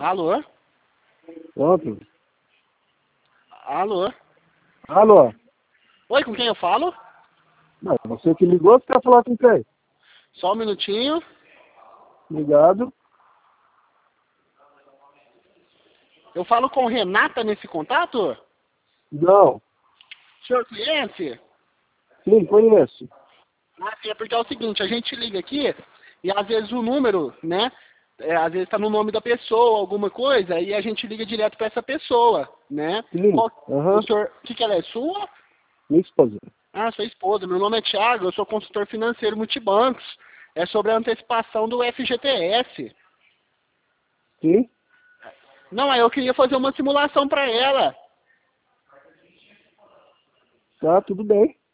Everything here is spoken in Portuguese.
Alô? Pronto. Alô? Alô? Oi, com quem eu falo? Não, você que ligou, você quer falar com quem? Só um minutinho. Ligado. Eu falo com Renata nesse contato? Não. Senhor cliente? Sim, conheço. Ah, sim, é porque é o seguinte, a gente liga aqui e às vezes o número, né? Às vezes está no nome da pessoa, alguma coisa, e a gente liga direto para essa pessoa, né? Sim. O Aham. senhor, o que que ela é sua? Minha esposa. Ah, sua esposa. Meu nome é Thiago, eu sou consultor financeiro multibancos. É sobre a antecipação do FGTS. Sim. Não, aí eu queria fazer uma simulação para ela. Tá, tudo bem.